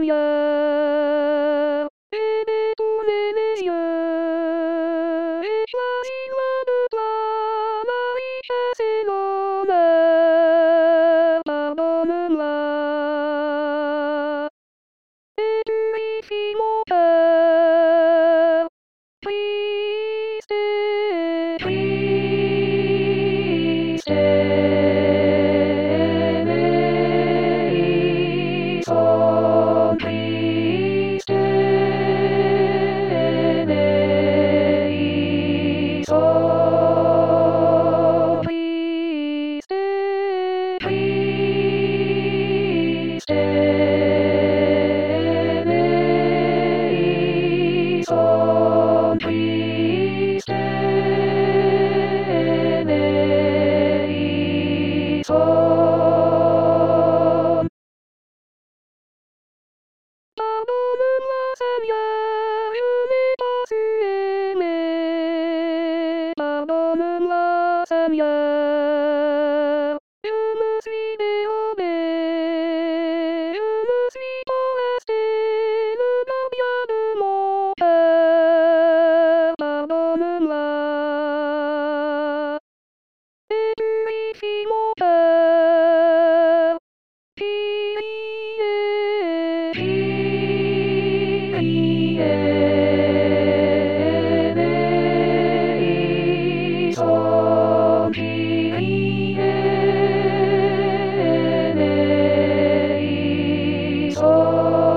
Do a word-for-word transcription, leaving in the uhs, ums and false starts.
lumière, et détourner les yeux, et choisir loin de toi la richesse et l'honneur. Pardonne-moi, et purifie mon cœur, triste et triste. Son triste, son triste, triste, son triste, son. Pardonne-moi, Seigneur, je n'ai pas su aimer. Pardonne-moi, Seigneur, je me suis dérobé. Je ne suis pas resté le gardien de mon cœur. Pardonne-moi, et purifie mon cœur. Kyrie, Kyrie eleison, Kyrie eleison.